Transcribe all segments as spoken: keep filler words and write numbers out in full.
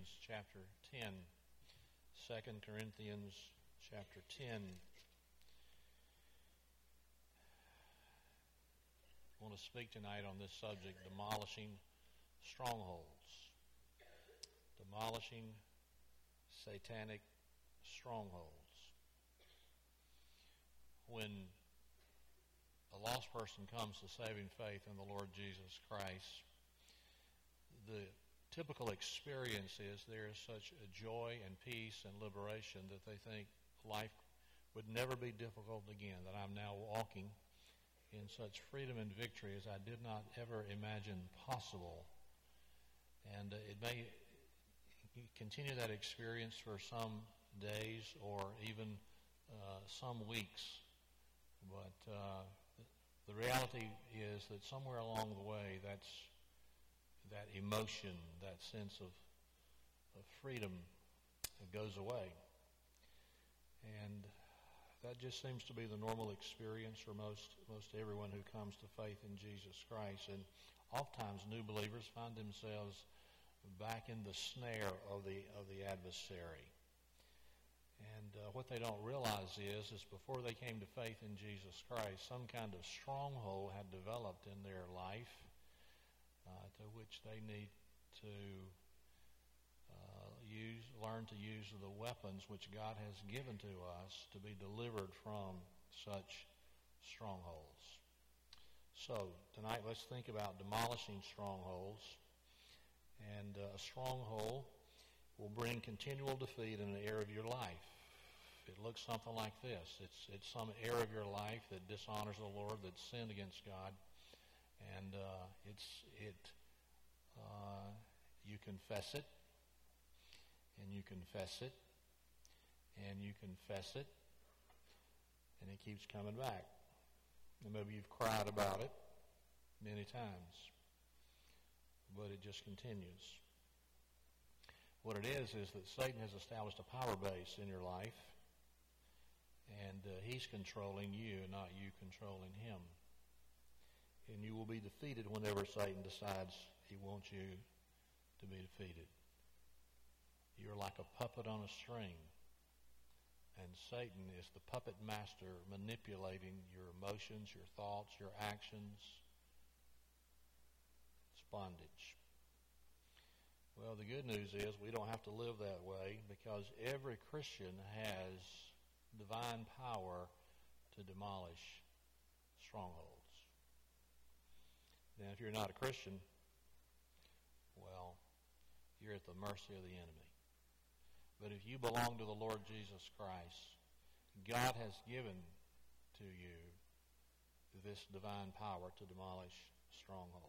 Corinthians chapter ten. Second Corinthians chapter ten. I want to speak tonight on this subject, demolishing strongholds. Demolishing satanic strongholds. When a lost person comes to saving faith in the Lord Jesus Christ, the typical experience is there is such a joy and peace and liberation that they think life would never be difficult again, that I'm now walking in such freedom and victory as I did not ever imagine possible. And uh, it may continue that experience for some days or even uh, some weeks, but uh, the reality is that somewhere along the way, that's that emotion, that sense of, of freedom goes away. And that just seems to be the normal experience for most, most everyone who comes to faith in Jesus Christ. And oftentimes new believers find themselves back in the snare of the, of the adversary. And uh, what they don't realize is, is before they came to faith in Jesus Christ, some kind of stronghold had developed in their life uh, to which they need to uh, use, learn to use the weapons which God has given to us to be delivered from such strongholds. So tonight let's think about demolishing strongholds. And uh, a stronghold will bring continual defeat in an area of your life. It looks something like this. It's it's some area of your life that dishonors the Lord, that's sinned against God, and uh, it's it. Uh, you confess it, and you confess it, and you confess it, and it keeps coming back. And maybe you've cried about it many times, but it just continues. What it is is that Satan has established a power base in your life, and uh, he's controlling you, not you controlling him. And you will be defeated whenever Satan decides he wants you to be defeated. You're like a puppet on a string, and Satan is the puppet master manipulating your emotions, your thoughts, your actions. It's bondage. Well, the good news is we don't have to live that way, because every Christian has divine power to demolish strongholds. Now, if you're not a Christian, well, you're at the mercy of the enemy. But if you belong to the Lord Jesus Christ, God has given to you this divine power to demolish strongholds.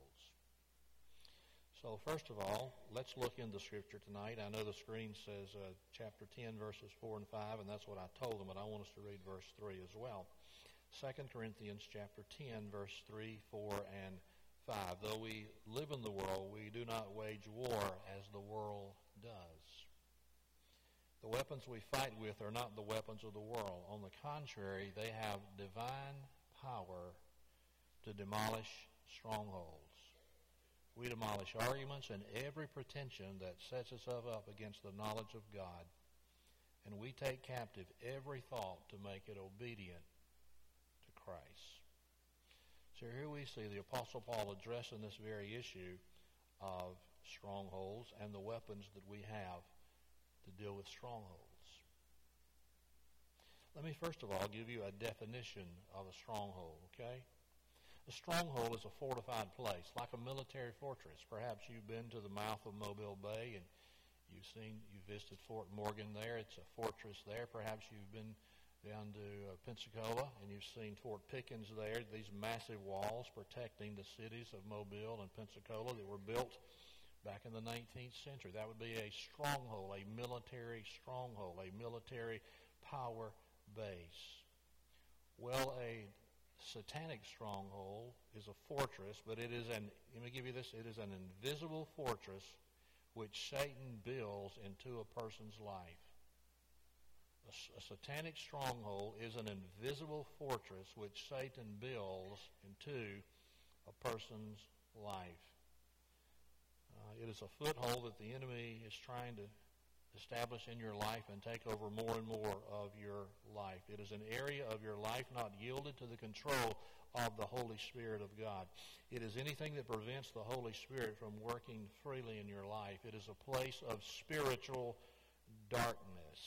So first of all, let's look into Scripture tonight. I know the screen says uh, chapter ten, verses four and five, and that's what I told them, but I want us to read verse three as well. Second Corinthians chapter ten, verse three, four, and five. Though we live in the world, we do not wage war as the world does. The weapons we fight with are not the weapons of the world. On the contrary, they have divine power to demolish strongholds. We demolish arguments and every pretension that sets itself up against the knowledge of God, and we take captive every thought to make it obedient to Christ. So here we see the Apostle Paul addressing this very issue of strongholds and the weapons that we have to deal with strongholds. Let me first of all give you a definition of a stronghold, okay? A stronghold is a fortified place, like a military fortress. Perhaps you've been to the mouth of Mobile Bay and you've seen, you visited Fort Morgan there. It's a fortress there. Perhaps you've been down to uh, Pensacola and you've seen Fort Pickens there, these massive walls protecting the cities of Mobile and Pensacola that were built back in the nineteenth century. That would be a stronghold, a military stronghold, a military power base. Well, a satanic stronghold is a fortress, but it is an, let me give you this, it is an invisible fortress which Satan builds into a person's life. A, a satanic stronghold is an invisible fortress which Satan builds into a person's life. Uh, it is a foothold that the enemy is trying to establish in your life and take over more and more of your life. It is an area of your life not yielded to the control of the Holy Spirit of God. It is anything that prevents the Holy Spirit from working freely in your life. It is a place of spiritual darkness.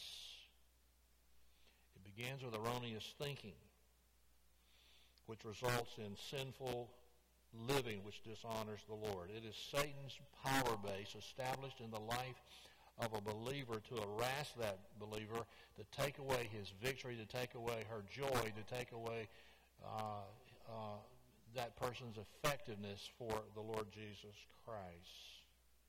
It begins with erroneous thinking, which results in sinful living, which dishonors the Lord. It is Satan's power base established in the life of a believer to harass that believer, to take away his victory, to take away her joy, to take away uh, uh, that person's effectiveness for the Lord Jesus Christ.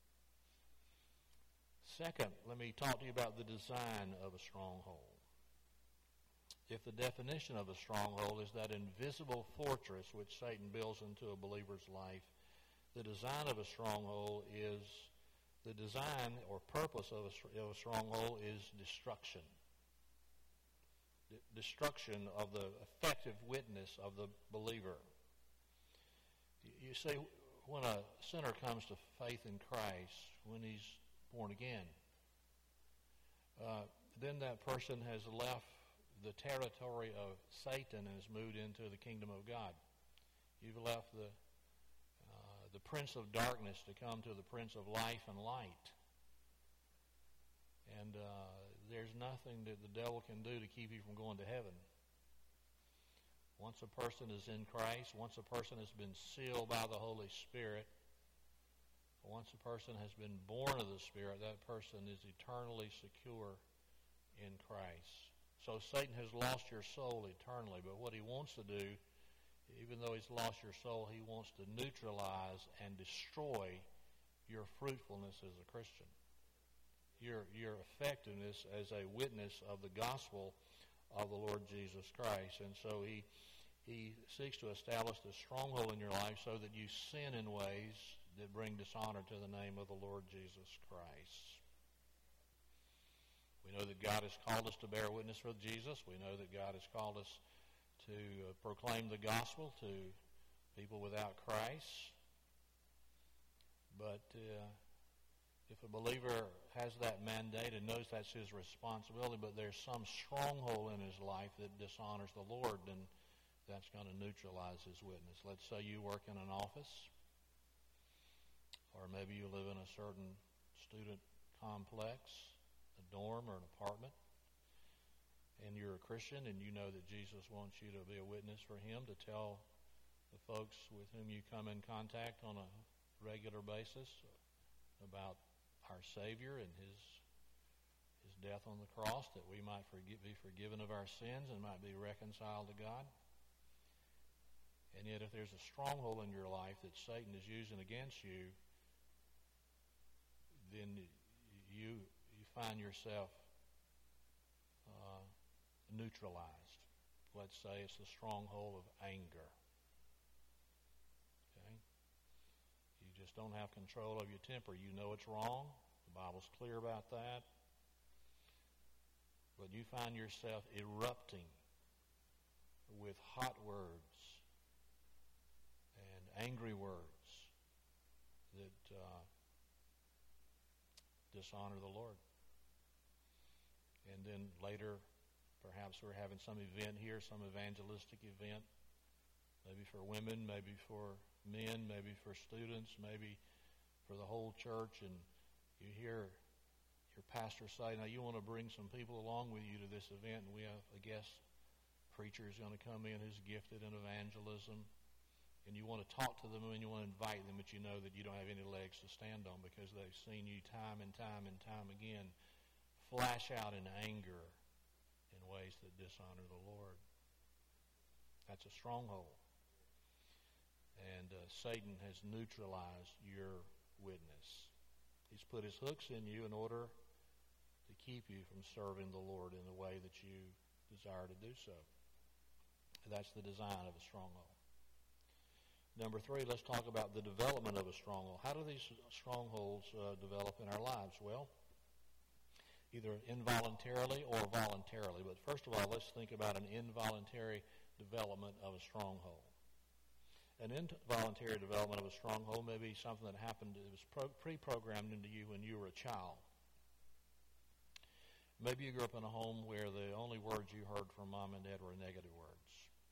Second, let me talk to you about the design of a stronghold. If the definition of a stronghold is that invisible fortress which Satan builds into a believer's life, the design of a stronghold is, the design or purpose of a, of a stronghold is destruction. D- destruction of the effective witness of the believer. You, you see, when a sinner comes to faith in Christ, when he's born again, uh, then that person has left the territory of Satan and has moved into the kingdom of God. You've left the uh, the prince of darkness to come to the prince of life and light. And uh, there's nothing that the devil can do to keep you from going to heaven. Once a person is in Christ, once a person has been sealed by the Holy Spirit, once a person has been born of the Spirit, that person is eternally secure in Christ. So Satan has lost your soul eternally, but what he wants to do, even though he's lost your soul, he wants to neutralize and destroy your fruitfulness as a Christian, your your effectiveness as a witness of the gospel of the Lord Jesus Christ. And so he he seeks to establish this stronghold in your life so that you sin in ways that bring dishonor to the name of the Lord Jesus Christ. We know that God has called us to bear witness for Jesus. We know that God has called us to uh, proclaim the gospel to people without Christ. But uh, if a believer has that mandate and knows that's his responsibility, but there's some stronghold in his life that dishonors the Lord, then that's going to neutralize his witness. Let's say you work in an office, or maybe you live in a certain student complex, a dorm or an apartment, and you're a Christian and you know that Jesus wants you to be a witness for him, to tell the folks with whom you come in contact on a regular basis about our Savior and his his death on the cross, that we might forgive, be forgiven of our sins and might be reconciled to God. And yet if there's a stronghold in your life that Satan is using against you, then you you find yourself uh, neutralized. Let's say it's the stronghold of anger. Okay? You just don't have control of your temper. You know it's wrong. The Bible's clear about that. But you find yourself erupting with hot words and angry words that uh, dishonor the Lord. And then later, perhaps we're having some event here, some evangelistic event, maybe for women, maybe for men, maybe for students, maybe for the whole church, and you hear your pastor say, now you want to bring some people along with you to this event, and we have a guest preacher who's going to come in who's gifted in evangelism, and you want to talk to them and you want to invite them, but you know that you don't have any legs to stand on because they've seen you time and time and time again flash out in anger in ways that dishonor the Lord. That's a stronghold. And uh, Satan has neutralized your witness. He's put his hooks in you in order to keep you from serving the Lord in the way that you desire to do so. That's the design of a stronghold. Number three, let's talk about the development of a stronghold. How do these strongholds uh, develop in our lives? Well, either involuntarily or voluntarily. But first of all, let's think about an involuntary development of a stronghold. An involuntary development of a stronghold may be something that happened, it was pro- pre-programmed into you when you were a child. Maybe you grew up in a home where the only words you heard from mom and dad were negative words.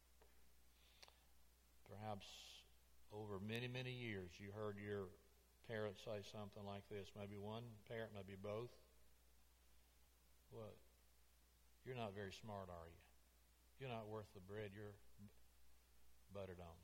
Perhaps over many, many years you heard your parents say something like this. Maybe one parent, maybe both. Well, you're not very smart, are you? You're not worth the bread you're buttered on.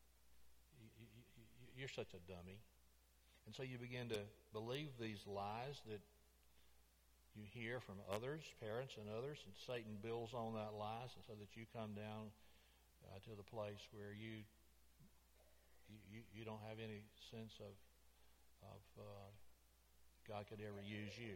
You're such a dummy. And so you begin to believe these lies that you hear from others, parents and others, and Satan builds on that lies, and so that you come down uh, to the place where you you, you don't have any sense of of uh, God could ever use you.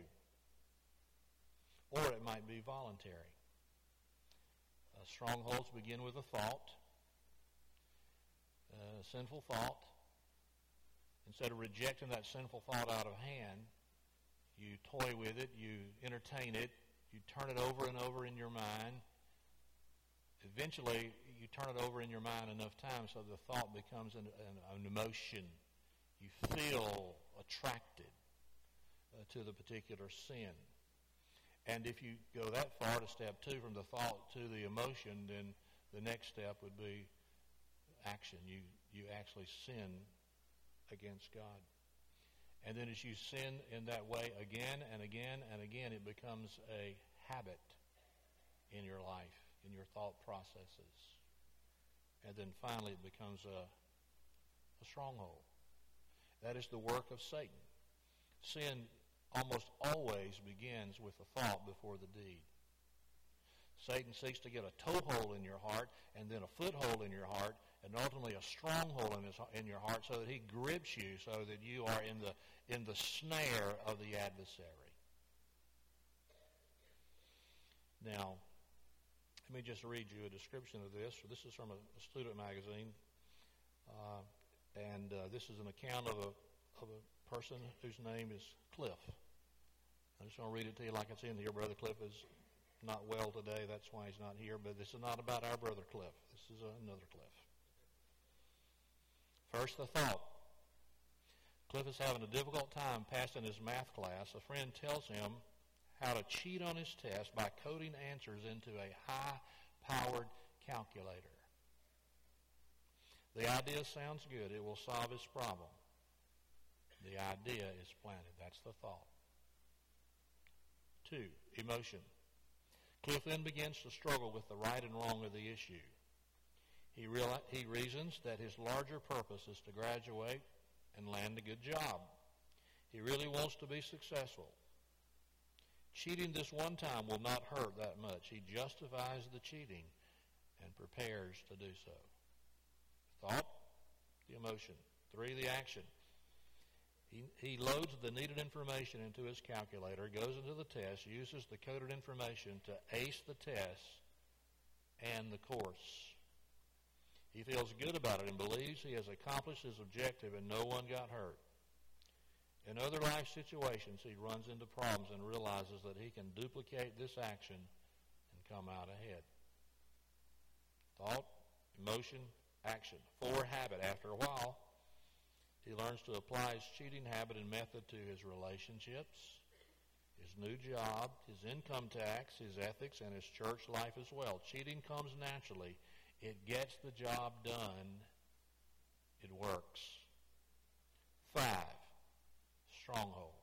Or it might be voluntary. Uh, strongholds begin with a thought, uh, a sinful thought. Instead of rejecting that sinful thought out of hand, you toy with it, you entertain it, you turn it over and over in your mind. Eventually, you turn it over in your mind enough times so the thought becomes an, an, an emotion. You feel attracted uh, to the particular sin. And if you go that far to step two, from the thought to the emotion, then the next step would be action. You, you actually sin against God. And then as you sin in that way again and again and again, it becomes a habit in your life, in your thought processes. And then finally it becomes a, a stronghold. That is the work of Satan. Sin almost always begins with a thought before the deed. Satan seeks to get a toehold in your heart, and then a foothold in your heart, and ultimately a stronghold in, his, in your heart, so that he grips you, so that you are in the in the snare of the adversary. Now, let me just read you a description of this. This is from a, a student magazine, uh, and uh, this is an account of a of a person whose name is Cliff. I'm just going to read it to you like it's in here. Brother Cliff is not well today. That's why he's not here. But this is not about our brother Cliff. This is another Cliff. First, the thought. Cliff is having a difficult time passing his math class. A friend tells him how to cheat on his test by coding answers into a high-powered calculator. The idea sounds good. It will solve his problem. The idea is planted. That's the thought. Two, emotion. Cliff then begins to struggle with the right and wrong of the issue. He, reali- he reasons that his larger purpose is to graduate and land a good job. He really wants to be successful. Cheating this one time will not hurt that much. He justifies the cheating and prepares to do so. Thought, the emotion. Three, the action. He, he loads the needed information into his calculator, goes into the test, uses the coded information to ace the test and the course. He feels good about it and believes he has accomplished his objective and no one got hurt. In other life situations, he runs into problems and realizes that he can duplicate this action and come out ahead. Thought, emotion, action. Four, habit. After a while, he learns to apply his cheating habit and method to his relationships, his new job, his income tax, his ethics, and his church life as well. Cheating comes naturally. It gets the job done. It works. Five, stronghold.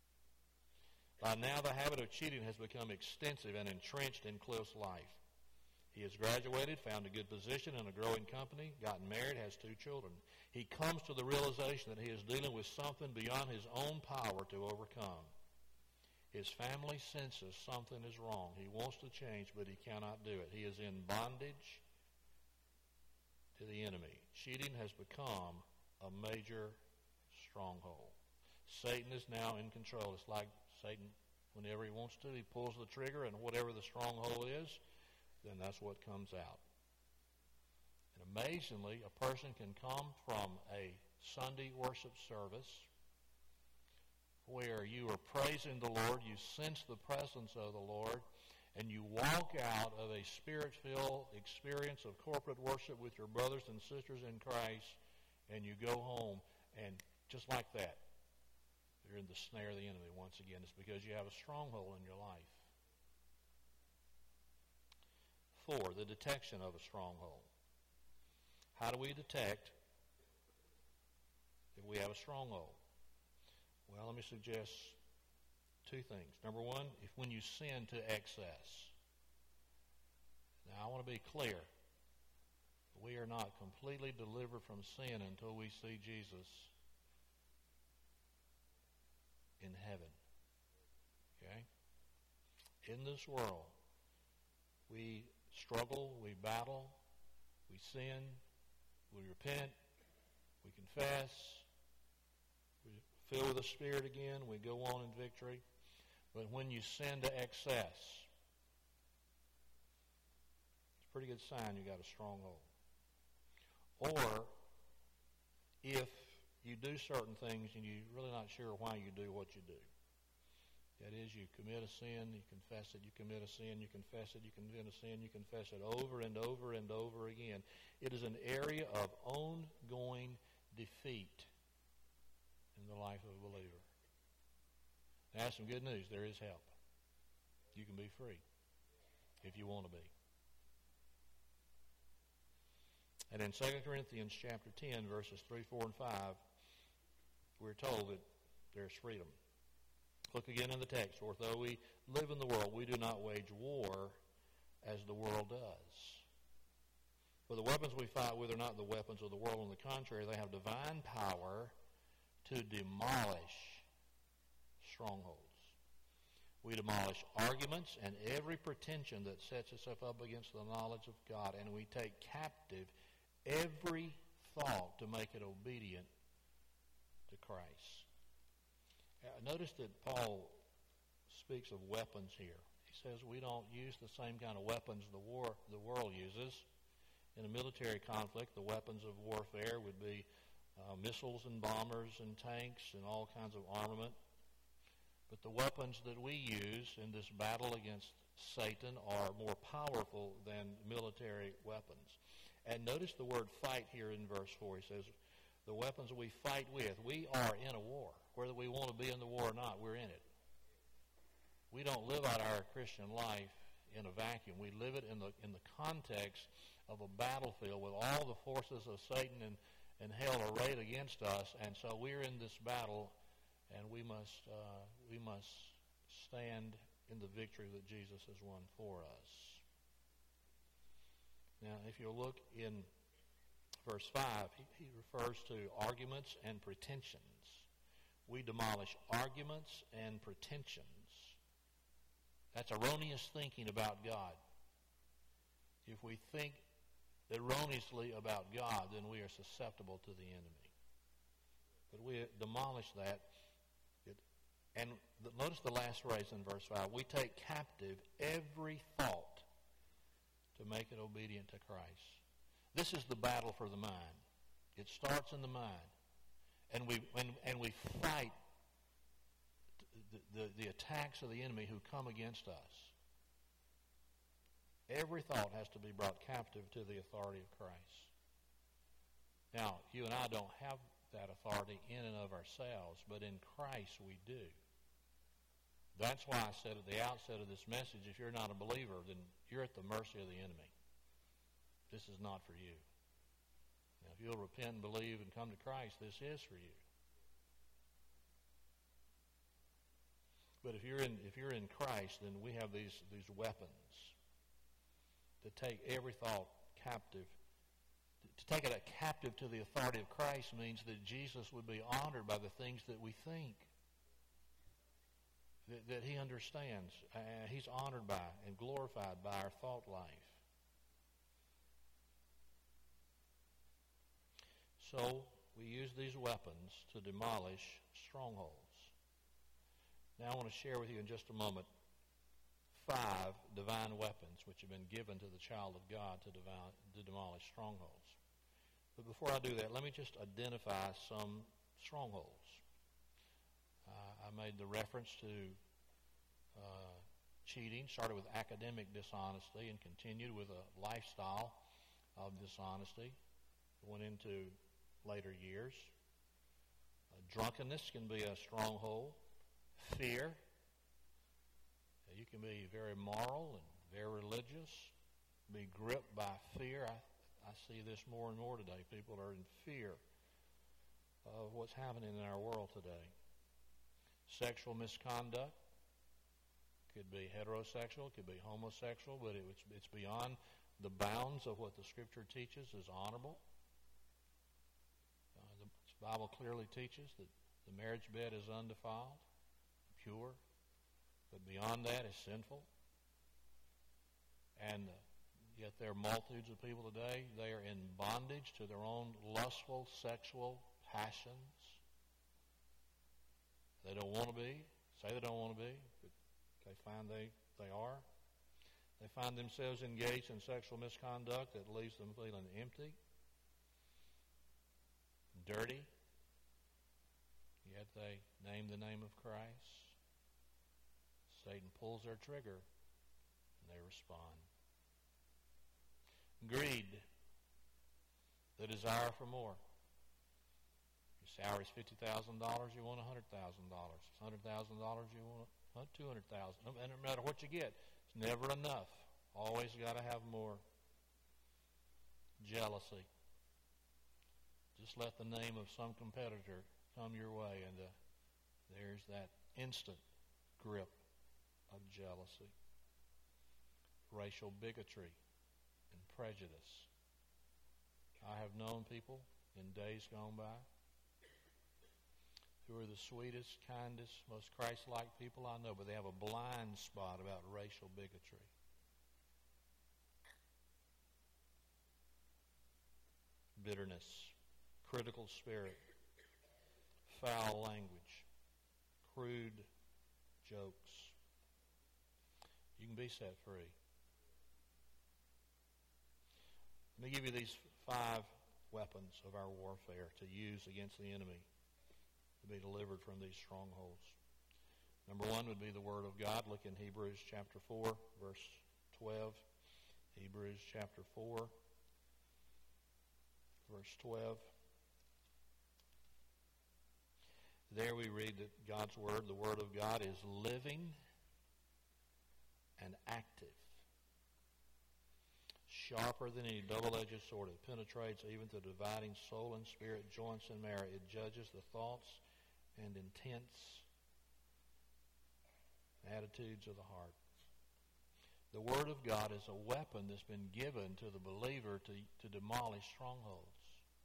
By now, the habit of cheating has become extensive and entrenched in Cliff's life. He has graduated, found a good position in a growing company, gotten married, has two children. He comes to the realization that he is dealing with something beyond his own power to overcome. His family senses something is wrong. He wants to change, but he cannot do it. He is in bondage to the enemy. Cheating has become a major stronghold. Satan is now in control. It's like Satan, whenever he wants to, he pulls the trigger, and whatever the stronghold is, then that's what comes out. And amazingly, a person can come from a Sunday worship service where you are praising the Lord, you sense the presence of the Lord, and you walk out of a spirit-filled experience of corporate worship with your brothers and sisters in Christ, and you go home, and just like that, you're in the snare of the enemy once again. It's because you have a stronghold in your life. Four, the detection of a stronghold. How do we detect if we have a stronghold? Well, let me suggest two things. Number one, if when you sin to excess. Now, I want to be clear. We are not completely delivered from sin until we see Jesus in heaven. Okay? In this world, we struggle, we battle, we sin, we repent, we confess, we fill with the Spirit again, we go on in victory. But when you sin to excess, it's a pretty good sign you got a stronghold. Or if you do certain things and you're really not sure why you do what you do. That is, you commit a sin, you confess it, you commit a sin, you confess it, you commit a sin, you confess it over and over and over again. It is an area of ongoing defeat in the life of a believer. Now, that's some good news. There is help. You can be free if you want to be. And in Second Corinthians chapter ten, verses three, four, and five, we're told that there's freedom. Look again in the text. For though we live in the world, we do not wage war as the world does. For the weapons we fight with are not the weapons of the world. On the contrary, they have divine power to demolish strongholds. We demolish arguments and every pretension that sets itself up against the knowledge of God, and we take captive every thought to make it obedient to Christ. Uh, notice that Paul speaks of weapons here. He says we don't use the same kind of weapons the war the world uses. In a military conflict, the weapons of warfare would be uh, missiles and bombers and tanks and all kinds of armament. But the weapons that we use in this battle against Satan are more powerful than military weapons. And notice the word fight here in verse four. He says, the weapons we fight with, we are in a war. Whether we want to be in the war or not, we're in it. We don't live out our Christian life in a vacuum. We live it in the in the context of a battlefield with all the forces of Satan and, and hell arrayed against us. And so we're in this battle, and we must uh, we must stand in the victory that Jesus has won for us. Now, if you look in verse five, he, he refers to arguments and pretensions. We demolish arguments and pretensions. That's erroneous thinking about God. If we think erroneously about God, then we are susceptible to the enemy. But we demolish that. It, and the, notice the last phrase in verse five. We take captive every thought to make it obedient to Christ. This is the battle for the mind. It starts in the mind. And we and, and we fight the, the, the attacks of the enemy who come against us. Every thought has to be brought captive to the authority of Christ. Now, you and I don't have that authority in and of ourselves, but in Christ we do. That's why I said at the outset of this message, if you're not a believer, then you're at the mercy of the enemy. This is not for you. Now, if you'll repent and believe and come to Christ, this is for you. But if you're in if you're in Christ, then we have these these weapons to take every thought captive. To take it captive to the authority of Christ means that Jesus would be honored by the things that we think, that, that he understands. Uh, he's honored by and glorified by our thought life. So we use these weapons to demolish strongholds. Now I want to share with you in just a moment five divine weapons which have been given to the child of God to, devour, to demolish strongholds. But before I do that, let me just identify some strongholds. Uh, I made the reference to uh, cheating, started with academic dishonesty and continued with a lifestyle of dishonesty. Went into later years. Uh, drunkenness can be a stronghold. Fear. Uh, you can be very moral and very religious, be gripped by fear. I, I see this more and more today. People are in fear of what's happening in our world today. Sexual misconduct. Could be heterosexual, could be homosexual, but it, it's, it's beyond the bounds of what the Scripture teaches is honorable. Uh, the Bible clearly teaches that the marriage bed is undefiled, pure, but beyond that is sinful. And uh, yet there are multitudes of people today, they are in bondage to their own lustful sexual passions. They don't want to be, say they don't want to be, but they find they, they are. They find themselves engaged in sexual misconduct that leaves them feeling empty, dirty, yet they name the name of Christ. Satan pulls their trigger, and they respond. Greed, the desire for more. Your salary is fifty thousand dollars, you want one hundred thousand dollars. It's one hundred thousand dollars, you want two hundred thousand dollars. And no matter what you get, it's never enough. Always got to have more. Jealousy. Just let the name of some competitor come your way, and uh, there's that instant grip of jealousy. Racial bigotry and prejudice. I have known people in days gone by who are the sweetest, kindest, most Christ-like people I know, but they have a blind spot about racial bigotry. Bitterness, critical spirit, foul language, crude jokes. You can be set free. Let me give you these five weapons of our warfare to use against the enemy to be delivered from these strongholds. Number one would be the Word of God. Look in Hebrews chapter four, verse twelve. Hebrews chapter four, verse twelve. There we read that God's Word, the Word of God, is living and active, sharper than any double-edged sword. It penetrates even to dividing soul and spirit, joints and marrow. It judges the thoughts and intents, attitudes of the heart. The Word of God is a weapon that's been given to the believer to, to demolish strongholds.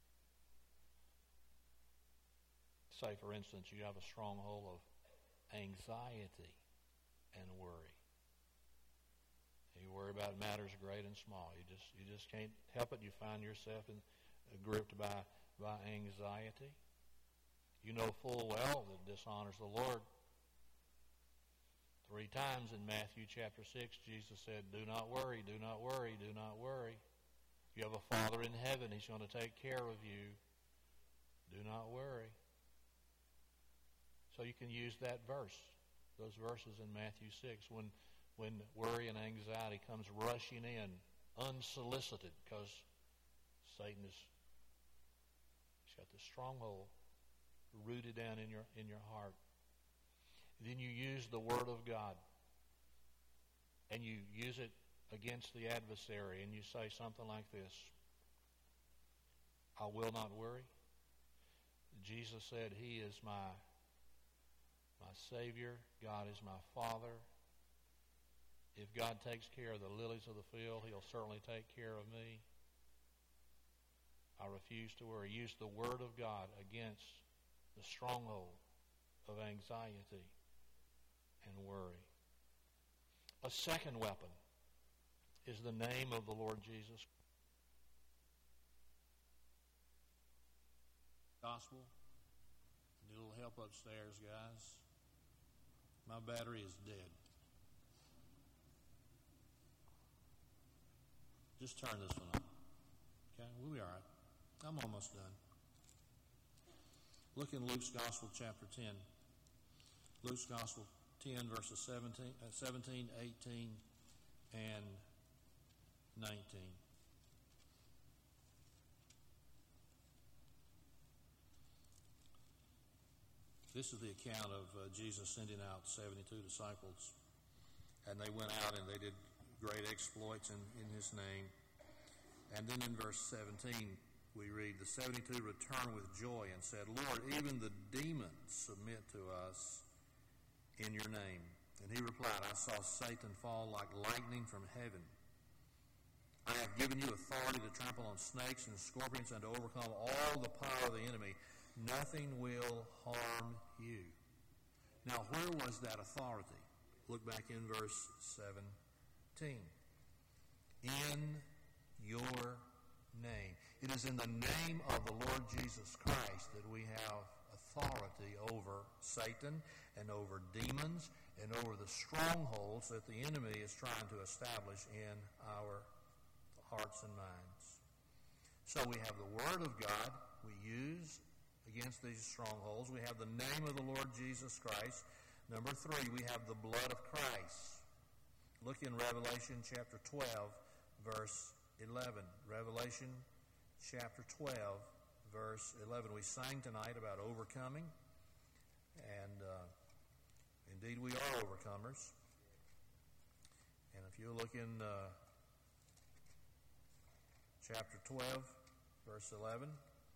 Say, for instance, you have a stronghold of anxiety and worry. You worry about matters great and small. You just you just can't help it. You find yourself in, uh, gripped by, by anxiety. You know full well that dishonors the Lord. Three times in Matthew chapter six, Jesus said, do not worry, do not worry, do not worry. You have a Father in heaven. He's going to take care of you. Do not worry. So you can use that verse, those verses in Matthew six, when when worry and anxiety comes rushing in, unsolicited, because Satan is, he's got this stronghold rooted down in your in your heart. Then you use the Word of God, and you use it against the adversary, and you say something like this: I will not worry. Jesus said, He is my my Savior. God is my Father. If God takes care of the lilies of the field, He'll certainly take care of me. I refuse to worry. Use the Word of God against the stronghold of anxiety and worry. A second weapon is the name of the Lord Jesus. Gospel. Need a little help upstairs, guys. My battery is dead. Just turn this one on. Okay, we'll be all right. I'm almost done. Look in Luke's Gospel, chapter ten. Luke's Gospel, ten, verses seventeen, uh, seventeen, eighteen, and nineteen. This is the account of uh, Jesus sending out seventy-two disciples. And they went out and they did great exploits in, in his name. And then in verse seventeen, we read, the seventy-two returned with joy and said, Lord, even the demons submit to us in your name. And he replied, I saw Satan fall like lightning from heaven. I have given you authority to trample on snakes and scorpions and to overcome all the power of the enemy. Nothing will harm you. Now, where was that authority? Look back in verse seventeen. In your name. It is in the name of the Lord Jesus Christ that we have authority over Satan and over demons and over the strongholds that the enemy is trying to establish in our hearts and minds. So we have the Word of God we use against these strongholds. We have the name of the Lord Jesus Christ. Number three, we have the blood of Christ. Look in Revelation chapter twelve, verse eleven. Revelation chapter twelve, verse eleven. We sang tonight about overcoming, and uh, indeed we are overcomers. And if you look in uh, chapter twelve, verse eleven,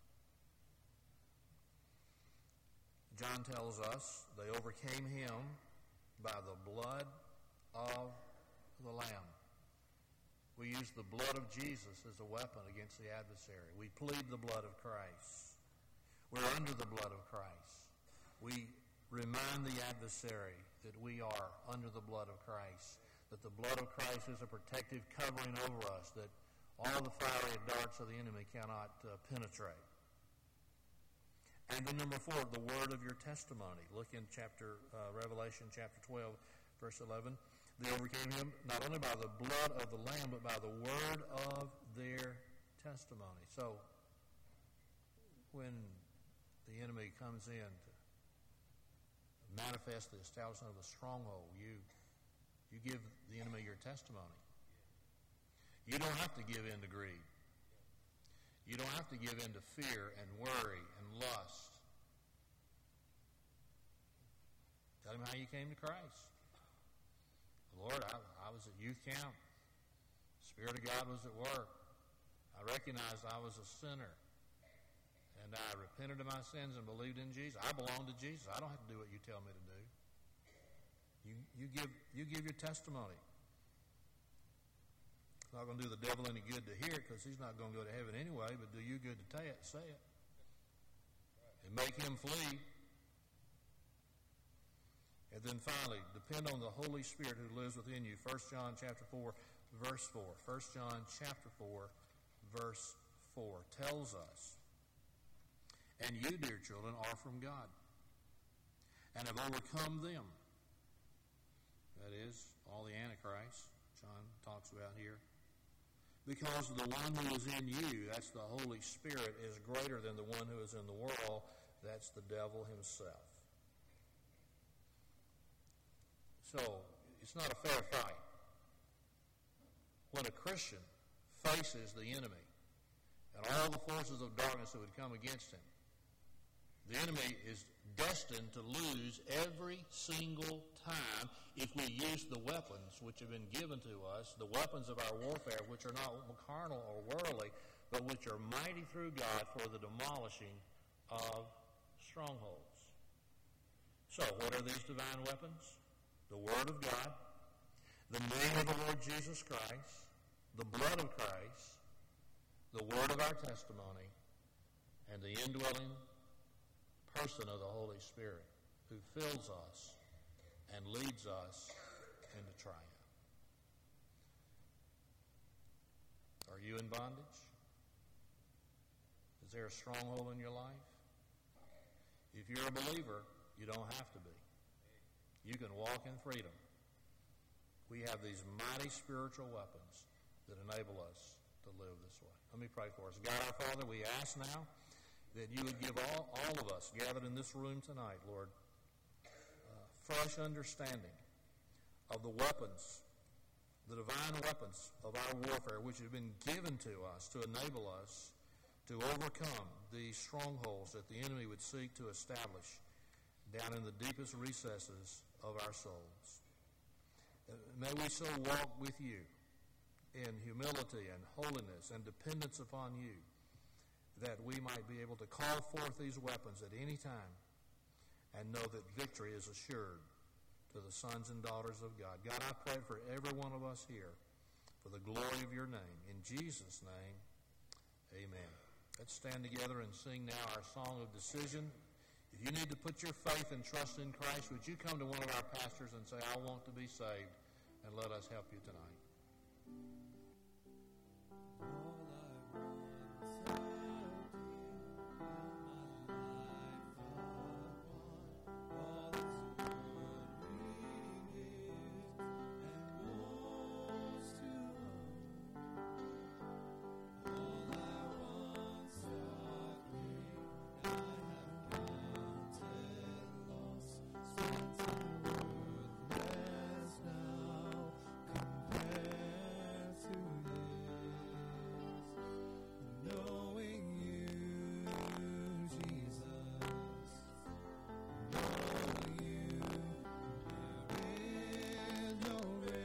John tells us they overcame him by the blood of the Lamb. We use the blood of Jesus as a weapon against the adversary. We plead the blood of Christ. We're under the blood of Christ. We remind the adversary that we are under the blood of Christ, that the blood of Christ is a protective covering over us, that all the fiery darts of the enemy cannot uh, penetrate. And then number four, the word of your testimony. Look in chapter uh, Revelation chapter twelve, verse eleven. They overcame him not only by the blood of the Lamb, but by the word of their testimony. So when the enemy comes in to manifest the establishment of a stronghold, you you give the enemy your testimony. You don't have to give in to greed. You don't have to give in to fear and worry and lust. Tell him how you came to Christ. Lord, I, I was at youth camp. The Spirit of God was at work. I recognized I was a sinner. And I repented of my sins and believed in Jesus. I belong to Jesus. I don't have to do what you tell me to do. You, you, give, you give your testimony. It's not going to do the devil any good to hear it because he's not going to go to heaven anyway, but do you good to tell it, say it. And make him flee. And then finally, depend on the Holy Spirit who lives within you. First John chapter four, verse four. First John chapter four, verse four tells us, and you, dear children, are from God, and have overcome them. That is, all the Antichrist John talks about here. Because the one who is in you, that's the Holy Spirit, is greater than the one who is in the world. That's the devil himself. So, it's not a fair fight. When a Christian faces the enemy and all the forces of darkness that would come against him, the enemy is destined to lose every single time if we use the weapons which have been given to us, the weapons of our warfare, which are not carnal or worldly, but which are mighty through God for the demolishing of strongholds. So, what are these divine weapons? The Word of God, the name of the Lord Jesus Christ, the blood of Christ, the word of our testimony, and the indwelling person of the Holy Spirit who fills us and leads us into triumph. Are you in bondage? Is there a stronghold in your life? If you're a believer, you don't have to be. You can walk in freedom. We have these mighty spiritual weapons that enable us to live this way. Let me pray for us. God our Father, we ask now that you would give all, all of us gathered in this room tonight, Lord, uh, fresh understanding of the weapons, the divine weapons of our warfare, which have been given to us to enable us to overcome these strongholds that the enemy would seek to establish down in the deepest recesses of our souls. May we so walk with you in humility and holiness and dependence upon you that we might be able to call forth these weapons at any time and know that victory is assured to the sons and daughters of God. God, I pray for every one of us here for the glory of your name. In Jesus' name, amen. Let's stand together and sing now our song of decision. If you need to put your faith and trust in Christ, would you come to one of our pastors and say, I want to be saved, and let us help you tonight.